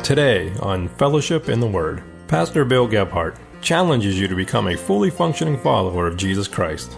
Today on Fellowship in the Word, Pastor Bill Gebhardt challenges you to become a fully functioning follower of Jesus Christ.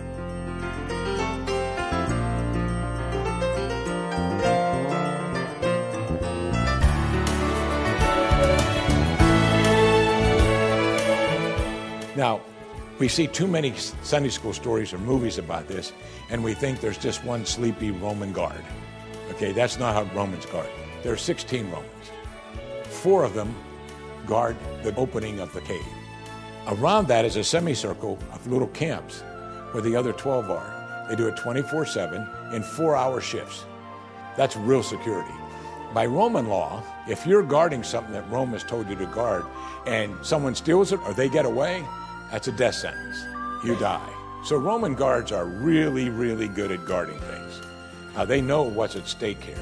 Now, we see too many Sunday school stories or movies about this, and we think there's just one sleepy Roman guard. Okay, that's not how Romans guard. There are 16 Romans. 4 of them guard the opening of the cave. Around that is a semicircle of little camps where the other 12 are. They do it 24/7 in 4-hour shifts. That's real security. By Roman law, if you're guarding something that Rome has told you to guard and someone steals it or they get away, that's a death sentence. You die. So Roman guards are really, really good at guarding things. They know what's at stake here.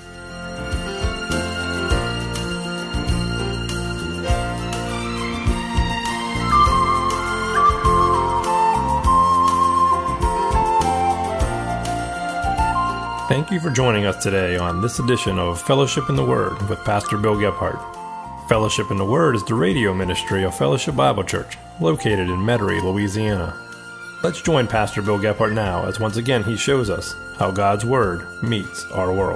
Thank you for joining us today on this edition of Fellowship in the Word with Pastor Bill Gebhardt. Fellowship in the Word is the radio ministry of Fellowship Bible Church, located in Metairie, Louisiana. Let's join Pastor Bill Gebhardt now as once again he shows us how God's Word meets our world.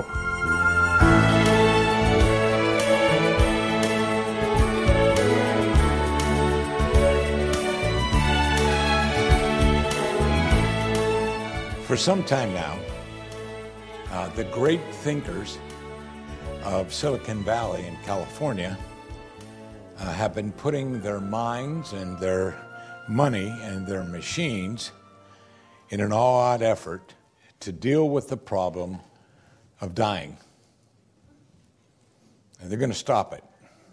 For some time now, the great thinkers of Silicon Valley in California have been putting their minds and their money and their machines in an all-out effort to deal with the problem of dying. And they're going to stop it.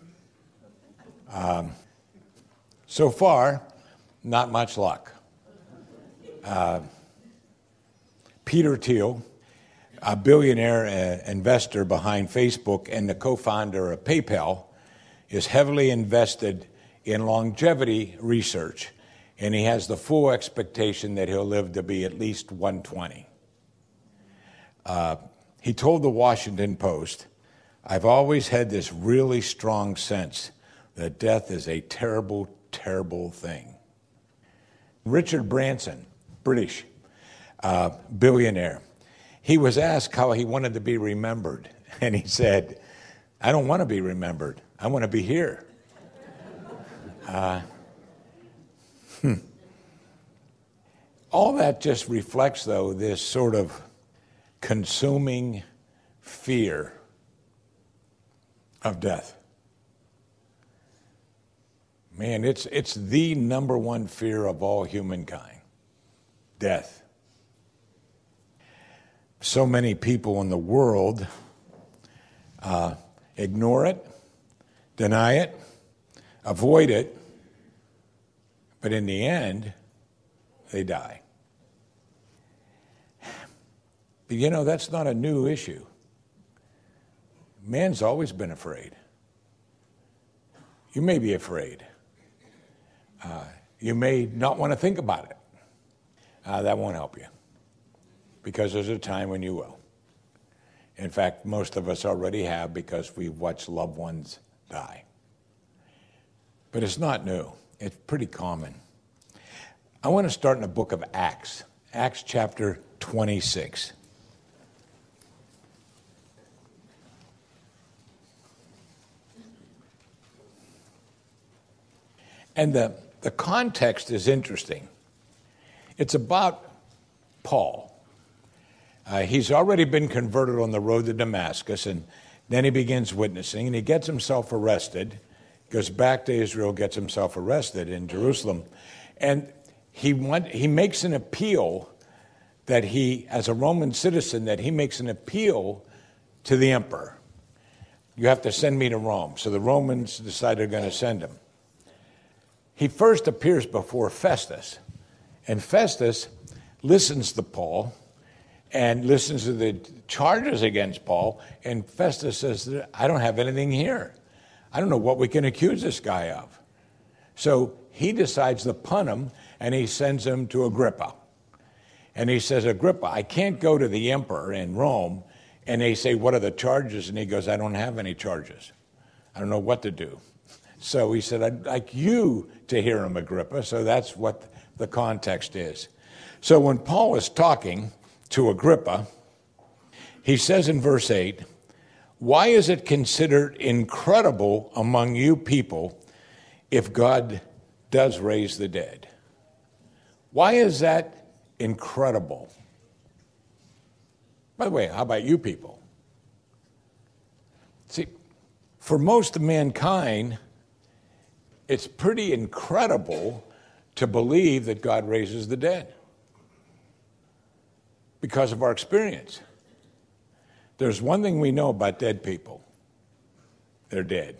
So far, not much luck. Peter Thiel, a billionaire investor behind Facebook and the co-founder of PayPal, is heavily invested in longevity research, and he has the full expectation that he'll live to be at least 120. He told the Washington Post, "I've always had this really strong sense that death is a terrible, terrible thing." Richard Branson, British billionaire, he was asked how he wanted to be remembered, and he said, "I don't want to be remembered. I want to be here." All that just reflects, though, this sort of consuming fear of death. Man, it's the number one fear of all humankind, death. So many people in the world ignore it, deny it, avoid it, but in the end, they die. But you know, that's not a new issue. Man's always been afraid. You may be afraid. You may not want to think about it. That won't help you, because there's a time when you will. In fact, most of us already have, because we've watched loved ones die. But it's not new. It's pretty common. I want to start in the book of Acts, Acts chapter 26. And the context is interesting. It's about Paul. He's already been converted on the road to Damascus, and then he begins witnessing, and he gets himself arrested, goes back to Israel, gets himself arrested in Jerusalem, and he makes an appeal that he, as a Roman citizen, that he makes an appeal to the emperor. You have to send me to Rome. So the Romans decide they're going to send him. He first appears before Festus, and Festus listens to Paul and listens to the charges against Paul, and Festus says, "I don't have anything here. I don't know what we can accuse this guy of." So he decides to pun him, and he sends him to Agrippa. And he says, "Agrippa, I can't go to the emperor in Rome." And they say, "What are the charges?" And he goes, "I don't have any charges. I don't know what to do. So he said, I'd like you to hear him, Agrippa. So that's what the context is. So when Paul is talking to Agrippa, he says in verse 8, why is it considered incredible among you people if God does raise the dead? Why is that incredible? By the way, how about you people? See, for most of mankind, it's pretty incredible to believe that God raises the dead because of our experience. There's one thing we know about dead people. They're dead.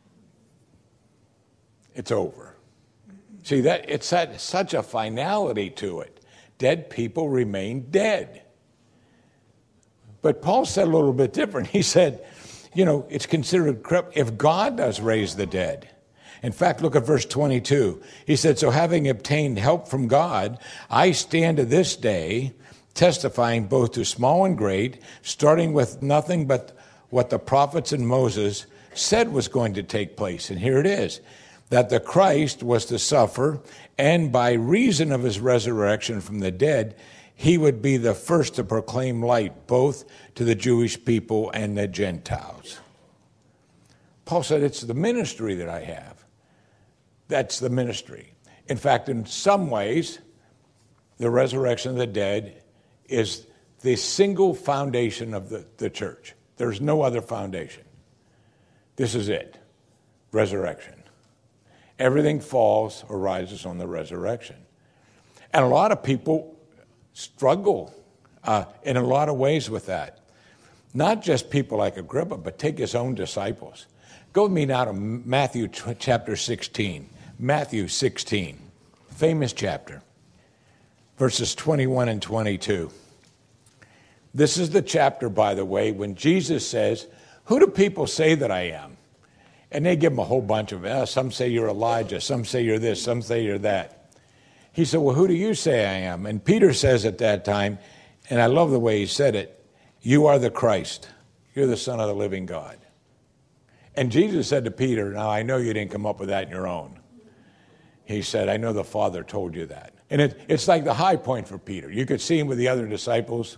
It's over. See, it's such a finality to it. Dead people remain dead. But Paul said a little bit different. He said, it's considered if God does raise the dead. In fact, look at verse 22. He said, so having obtained help from God, I stand to this day testifying both to small and great, starting with nothing but what the prophets and Moses said was going to take place. And here it is, that the Christ was to suffer, and by reason of his resurrection from the dead, he would be the first to proclaim light both to the Jewish people and the Gentiles. Paul said, it's the ministry that I have. That's the ministry. In fact, in some ways, the resurrection of the dead is the single foundation of the church. There's no other foundation. This is it, resurrection. Everything falls or rises on the resurrection. And a lot of people struggle in a lot of ways with that. Not just people like Agrippa, but take his own disciples. Go with me now to Matthew chapter 16. Matthew 16, famous chapter, verses 21 and 22. This is the chapter, by the way, when Jesus says, who do people say that I am? And they give him a whole bunch of, some say you're Elijah, some say you're this, some say you're that. He said, well, who do you say I am? And Peter says at that time, and I love the way he said it, you are the Christ. You're the Son of the living God. And Jesus said to Peter, now I know you didn't come up with that on your own. He said, I know the Father told you that. And it's like the high point for Peter. You could see him with the other disciples.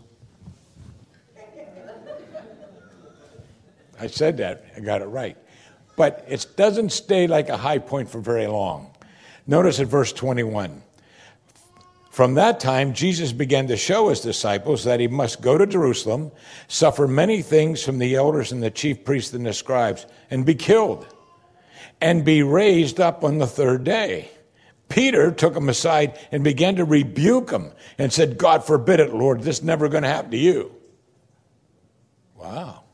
I said that. I got it right. But it doesn't stay like a high point for very long. Notice at verse 21. From that time, Jesus began to show his disciples that he must go to Jerusalem, suffer many things from the elders and the chief priests and the scribes, and be killed, and be raised up on the third day. Peter took him aside and began to rebuke him and said, God forbid it, Lord, this is never going to happen to you. Wow.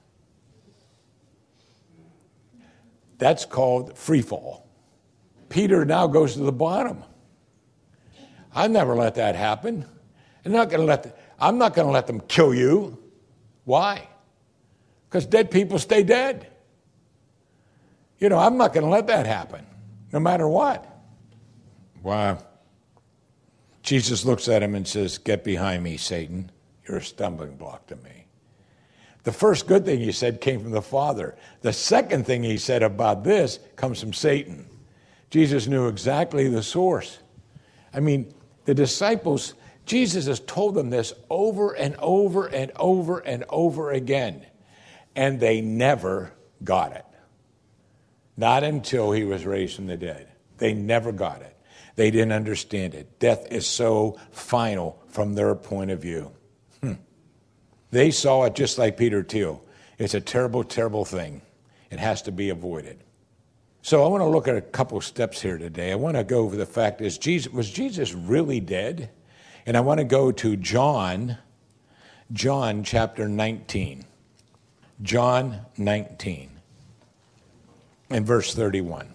That's called free fall. Peter now goes to the bottom. I'll never let that happen. I'm not going to let them kill you. Why? Because dead people stay dead. I'm not going to let that happen, no matter what. Wow. Jesus looks at him and says, get behind me, Satan. You're a stumbling block to me. The first good thing he said came from the Father. The second thing he said about this comes from Satan. Jesus knew exactly the source. I mean, the disciples, Jesus has told them this over and over and over and over again, and they never got it. Not until he was raised from the dead. They never got it. They didn't understand it. Death is so final from their point of view. They saw it just like Peter Thiel. It's a terrible, terrible thing. It has to be avoided. So I want to look at a couple steps here today. I want to go over the fact was Jesus really dead? And I want to go to John chapter 19. John 19 and verse 31.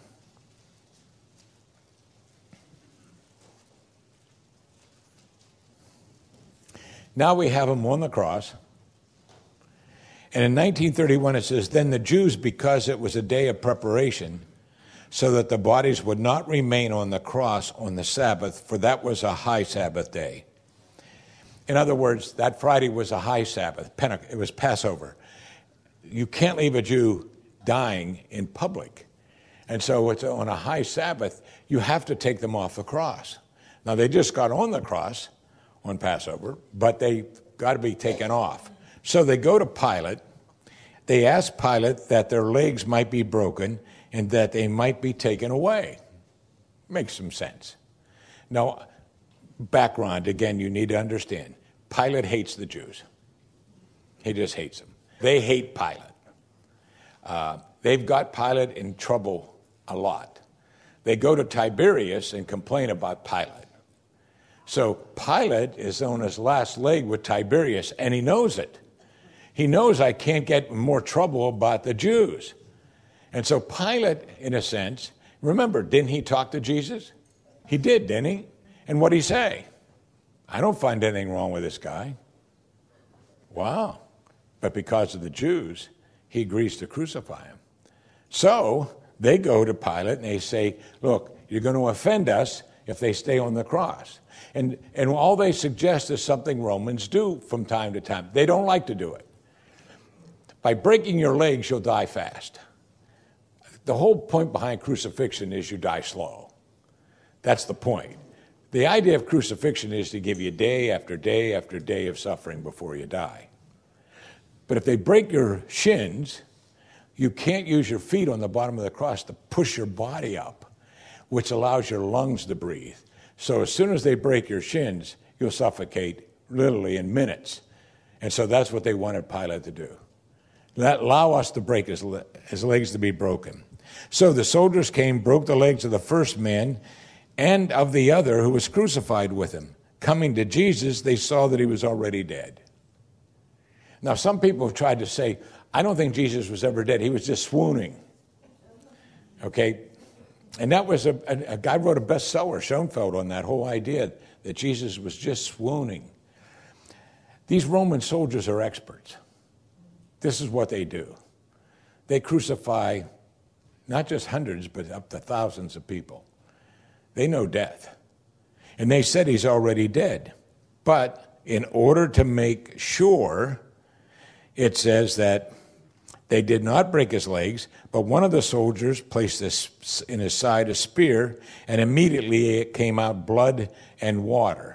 Now we have him on the cross. And in 1931 it says, then the Jews, because it was a day of preparation, so that the bodies would not remain on the cross on the Sabbath, for that was a high Sabbath day. In other words, that Friday was a high Sabbath. It was Passover. You can't leave a Jew dying in public. And so it's on a high Sabbath, you have to take them off the cross. Now, they just got on the cross on Passover, but they got to be taken off. So they go to Pilate. They ask Pilate that their legs might be broken and that they might be taken away. Makes some sense. Now, background, again, you need to understand. Pilate hates the Jews. He just hates them. They hate Pilate. They've got Pilate in trouble a lot. They go to Tiberius and complain about Pilate. So Pilate is on his last leg with Tiberius, and he knows it. He knows I can't get in more trouble about the Jews. And so Pilate, in a sense, remember, didn't he talk to Jesus? He did, didn't he? And what did he say? I don't find anything wrong with this guy. Wow. But because of the Jews, he agrees to crucify him. So they go to Pilate and they say, look, you're going to offend us if they stay on the cross. And all they suggest is something Romans do from time to time. They don't like to do it. By breaking your legs, you'll die fast. The whole point behind crucifixion is you die slow. That's the point. The idea of crucifixion is to give you day after day after day of suffering before you die. But if they break your shins, you can't use your feet on the bottom of the cross to push your body up, which allows your lungs to breathe. So as soon as they break your shins, you'll suffocate literally in minutes. And so that's what they wanted Pilate to do. Allow us to break his legs to be broken. So the soldiers came, broke the legs of the first man and of the other who was crucified with him. Coming to Jesus, they saw that he was already dead. Now, some people have tried to say, I don't think Jesus was ever dead. He was just swooning. Okay? And that was a guy wrote a bestseller, Schoenfeld, on that whole idea that Jesus was just swooning. These Roman soldiers are experts. This is what they do. They crucify not just hundreds, but up to thousands of people. They know death. And they said he's already dead. But in order to make sure, it says that they did not break his legs, but one of the soldiers placed in his side a spear, and immediately it came out blood and water,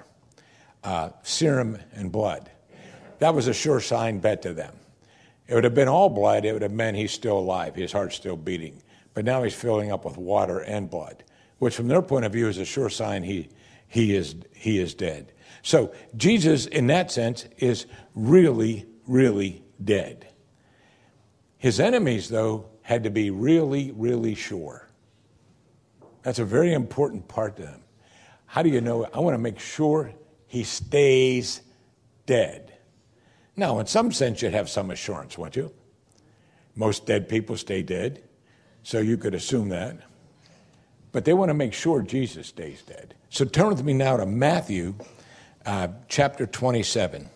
serum and blood. That was a sure sign bet to them. It would have been all blood. It would have meant he's still alive. His heart's still beating. But now he's filling up with water and blood, which from their point of view is a sure sign he is dead. So Jesus, in that sense, is really, really dead. His enemies, though, had to be really, really sure. That's a very important part to them. How do you know? I want to make sure he stays dead. Now, in some sense, you'd have some assurance, wouldn't you? Most dead people stay dead, so you could assume that. But they want to make sure Jesus stays dead. So turn with me now to Matthew chapter 27.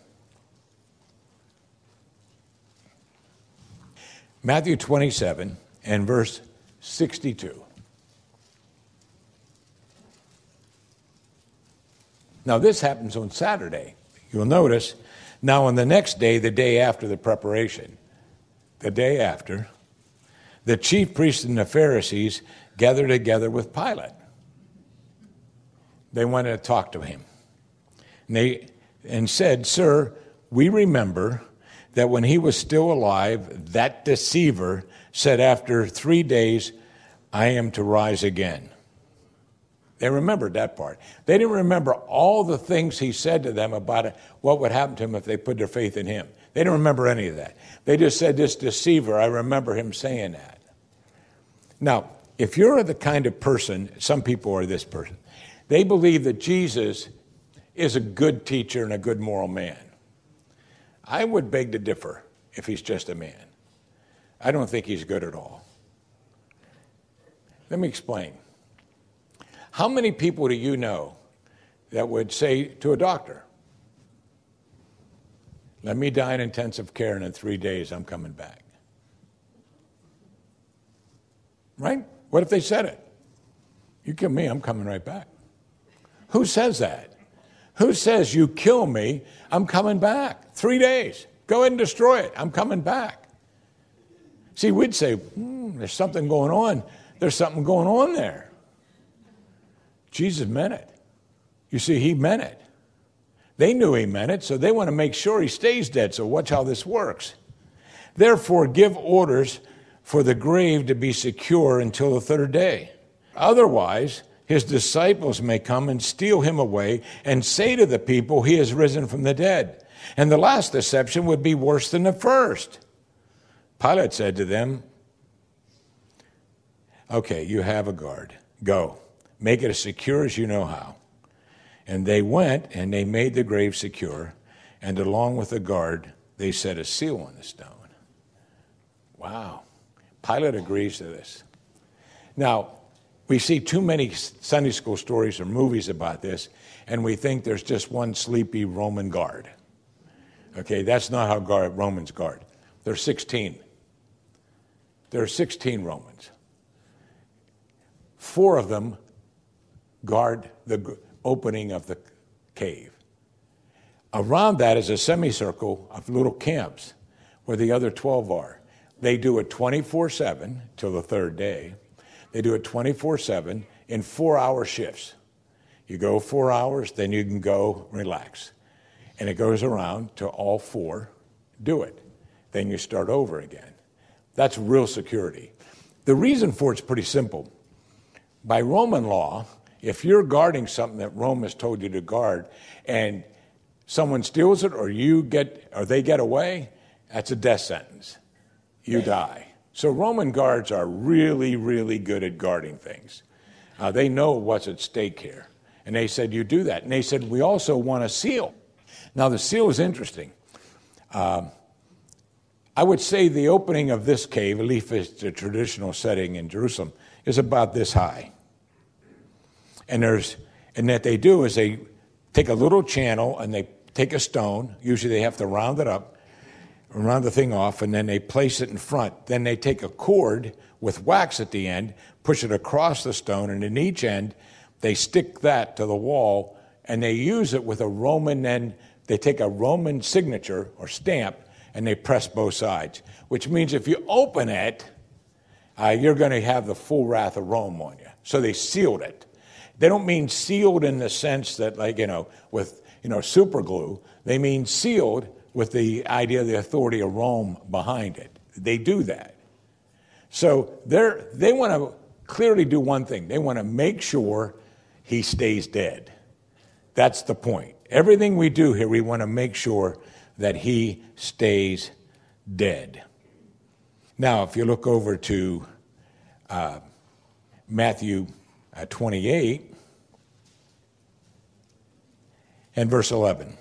Matthew 27 and verse 62. Now, this happens on Saturday. You'll notice, now on the next day, the day after the preparation, the day after, the chief priests and the Pharisees gathered together with Pilate. They wanted to talk to him. And said, Sir, we remember that when he was still alive, that deceiver said, after 3 days, I am to rise again. They remembered that part. They didn't remember all the things he said to them about it, what would happen to them if they put their faith in him. They didn't remember any of that. They just said, this deceiver, I remember him saying that. Now, if you're the kind of person, some people are this person, they believe that Jesus is a good teacher and a good moral man. I would beg to differ if he's just a man. I don't think he's good at all. Let me explain. How many people do you know that would say to a doctor, let me die in intensive care and in 3 days I'm coming back? Right? What if they said it? You kill me, I'm coming right back. Who says that? Who says, you kill me, I'm coming back? 3 days. Go ahead and destroy it. I'm coming back. See, we'd say, there's something going on. There's something going on there. Jesus meant it. You see, he meant it. They knew he meant it, so they want to make sure he stays dead. So watch how this works. Therefore, give orders for the grave to be secure until the third day. Otherwise, his disciples may come and steal him away and say to the people, he has risen from the dead. And the last deception would be worse than the first. Pilate said to them, okay, you have a guard. Go. Make it as secure as you know how. And they went and they made the grave secure, and along with the guard, they set a seal on the stone. Wow. Pilate agrees to this. Now, we see too many Sunday school stories or movies about this, and we think there's just one sleepy Roman guard. Okay, that's not how Romans guard. There's 16. There are 16 Romans. 4 of them guard the opening of the cave. Around that is a semicircle of little camps where the other 12 are. They do it 24/7 till the third day. They do it 24/7 in 4-hour shifts. You go 4 hours, then you can go relax. And it goes around till all 4 do it. Then you start over again. That's real security. The reason for it's pretty simple. By Roman law, if you're guarding something that Rome has told you to guard, and someone steals it, or they get away, that's a death sentence. You die. So Roman guards are really, really good at guarding things. They know what's at stake here. And they said, you do that. And they said, we also want a seal. Now, the seal is interesting. I would say the opening of this cave, at least the traditional setting in Jerusalem, is about this high. And that they do is they take a little channel and they take a stone. Usually they have to round it up, round the thing off, and then they place it in front. Then they take a cord with wax at the end, push it across the stone, and in each end they stick that to the wall, and they use it with a Roman, then they take a Roman signature or stamp, and they press both sides, which means if you open it, you're going to have the full wrath of Rome on you. So they sealed it. They don't mean sealed in the sense that, with super glue. They mean sealed with the idea of the authority of Rome behind it. They do that. So they want to clearly do one thing. They want to make sure he stays dead. That's the point. Everything we do here, we want to make sure that he stays dead. Now, if you look over to Matthew 28 and verse 11.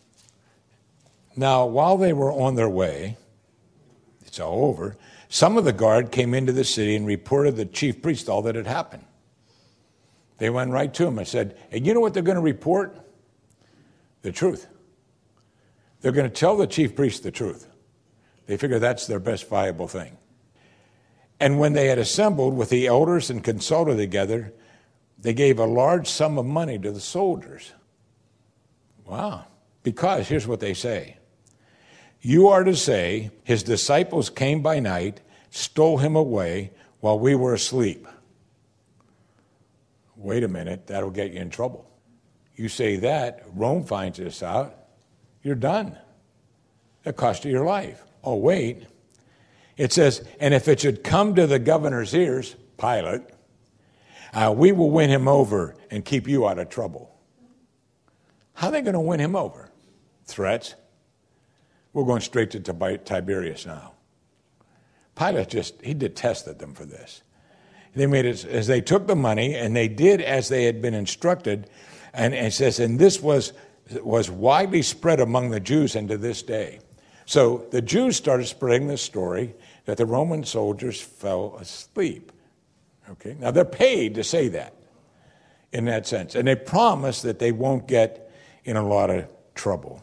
Now, while they were on their way, it's all over, some of the guard came into the city and reported to the chief priest all that had happened. They went right to him and said, and you know what they're going to report? The truth. They're going to tell the chief priest the truth. They figure that's their best viable thing. And when they had assembled with the elders and consulted together, they gave a large sum of money to the soldiers. Wow. Because here's what they say. You are to say, his disciples came by night, stole him away while we were asleep. Wait a minute, that'll get you in trouble. You say that, Rome finds this out, you're done. That cost you your life. Oh, wait. It says, and if it should come to the governor's ears, Pilate, we will win him over and keep you out of trouble. How are they going to win him over? Threats. We're going straight to Tiberius now. Pilate he detested them for this. They made it as they took the money, and they did as they had been instructed. And it says, and this was widely spread among the Jews and to this day. So the Jews started spreading this story that the Roman soldiers fell asleep. Okay, now they're paid to say that in that sense. And they promise that they won't get in a lot of trouble.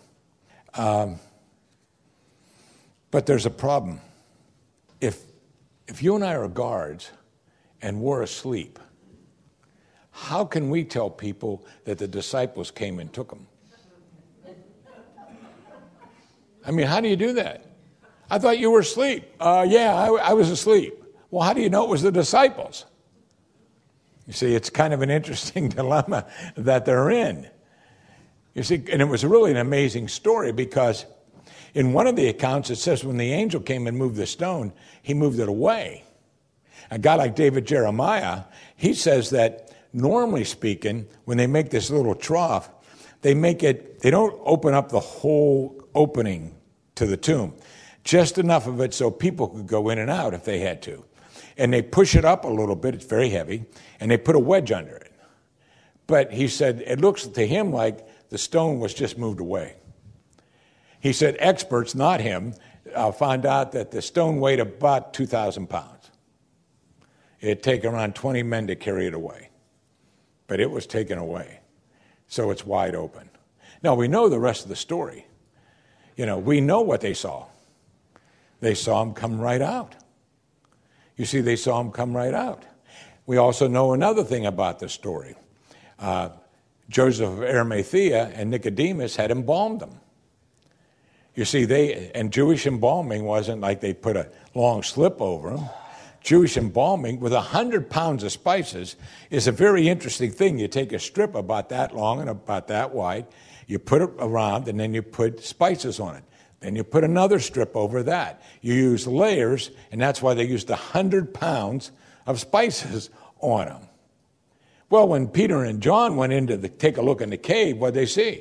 But there's a problem. If you and I are guards and we're asleep, how can we tell people that the disciples came and took them? I mean, how do you do that? I thought you were asleep. Yeah, I was asleep. Well, how do you know it was the disciples? You see, it's kind of an interesting dilemma that they're in. You see, and it was really an amazing story because in one of the accounts it says when the angel came and moved the stone, he moved it away. A guy like David Jeremiah, he says that normally speaking, when they make this little trough, they don't open up the whole opening to the tomb, just enough of it so people could go in and out if they had to. And they push it up a little bit, it's very heavy, and they put a wedge under it. But he said it looks to him like the stone was just moved away. He said experts, not him, found out that the stone weighed about 2,000 pounds. It'd take around 20 men to carry it away. But it was taken away. So it's wide open. Now, we know the rest of the story. We know what they saw. They saw him come right out. You see, they saw him come right out. We also know another thing about the story. Joseph of Arimathea and Nicodemus had embalmed him. You see, and Jewish embalming wasn't like they put a long slip over him. Jewish embalming with 100 pounds of spices is a very interesting thing. You take a strip about that long and about that wide, you put it around, and then you put spices on it. Then you put another strip over that. You use layers, and that's why they used 100 pounds of spices on them. Well, when Peter and John went in to take a look in the cave, what did they see?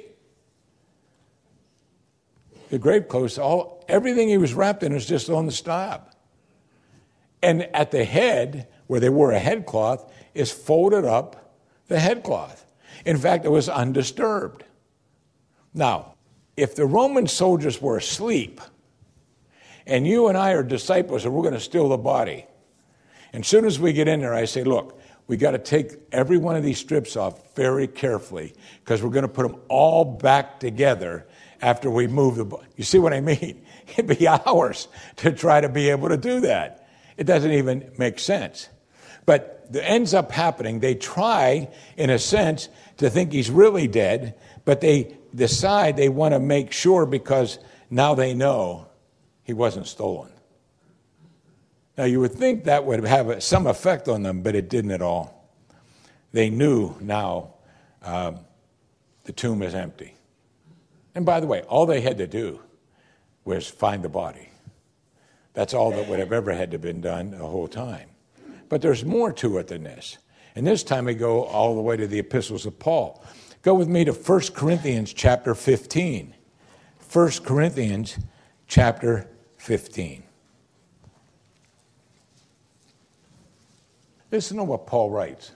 The grave clothes, everything he was wrapped in was just on the slab. And at the head, where they wore a headcloth, is folded up the headcloth. In fact, it was undisturbed. Now, if the Roman soldiers were asleep, and you and I are disciples and we're going to steal the body, and as soon as we get in there, I say, look, we got to take every one of these strips off very carefully because we're going to put them all back together after we move the body. You see what I mean? It'd be hours to try to be able to do that. It doesn't even make sense. But it ends up happening. They try, in a sense, to think he's really dead, but they decide they want to make sure because now they know he wasn't stolen. Now, you would think that would have some effect on them, but it didn't at all. They knew now the tomb is empty. And by the way, all they had to do was find the body. That's all that would have ever had to been done the whole time. But there's more to it than this. And this time we go all the way to the epistles of Paul. Go with me to 1 Corinthians chapter 15. 1 Corinthians chapter 15. Listen to what Paul writes.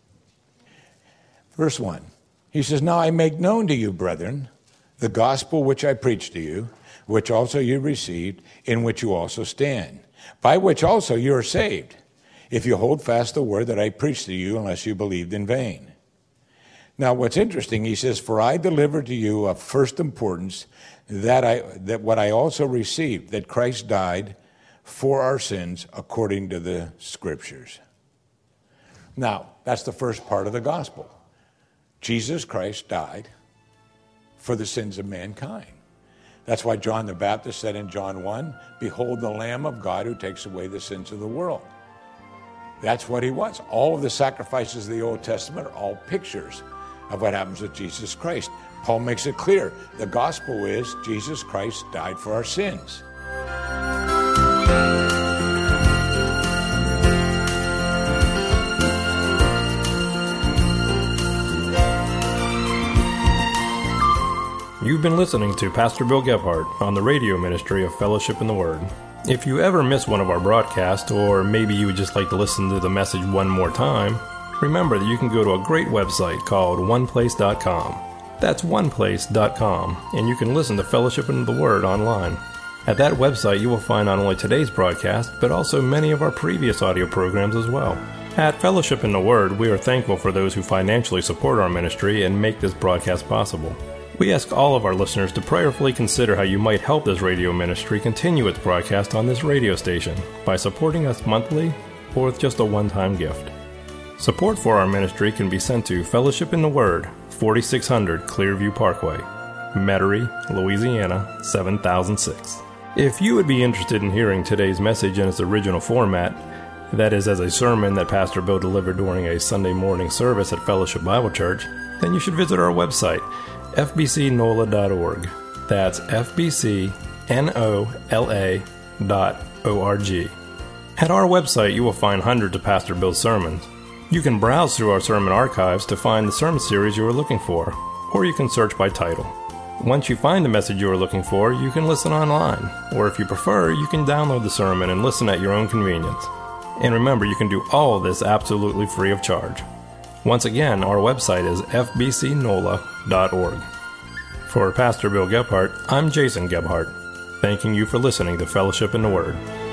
Verse 1. He says, "Now I make known to you, brethren, the gospel which I preached to you, which also you received, in which you also stand, by which also you are saved, if you hold fast the word that I preached to you, unless you believed in vain." Now what's interesting, he says, "For I delivered to you of first importance that what I also received, that Christ died for our sins according to the Scriptures." Now, that's the first part of the gospel. Jesus Christ died for the sins of mankind. That's why John the Baptist said in John 1, "Behold the Lamb of God who takes away the sins of the world." That's what he was. All of the sacrifices of the Old Testament are all pictures of what happens with Jesus Christ. Paul makes it clear. The gospel is Jesus Christ died for our sins. You've been listening to Pastor Bill Gebhardt on the radio ministry of Fellowship in the Word. If you ever miss one of our broadcasts, or maybe you would just like to listen to the message one more time, remember that you can go to a great website called oneplace.com. That's oneplace.com, and you can listen to Fellowship in the Word online. At that website, you will find not only today's broadcast, but also many of our previous audio programs as well. At Fellowship in the Word, we are thankful for those who financially support our ministry and make this broadcast possible. We ask all of our listeners to prayerfully consider how you might help this radio ministry continue its broadcast on this radio station by supporting us monthly or with just a one-time gift. Support for our ministry can be sent to Fellowship in the Word, 4600 Clearview Parkway, Metairie, Louisiana, 7006. If you would be interested in hearing today's message in its original format, that is, as a sermon that Pastor Bill delivered during a Sunday morning service at Fellowship Bible Church, then you should visit our website, fbcnola.org. That's fbcnola.org. At our website, you will find hundreds of Pastor Bill's sermons. You can browse through our sermon archives to find the sermon series you are looking for, or you can search by title. Once you find the message you are looking for, you can listen online, or if you prefer, you can download the sermon and listen at your own convenience. And remember, you can do all of this absolutely free of charge. Once again, our website is fbcnola.org. For Pastor Bill Gebhardt, I'm Jason Gebhardt, thanking you for listening to Fellowship in the Word.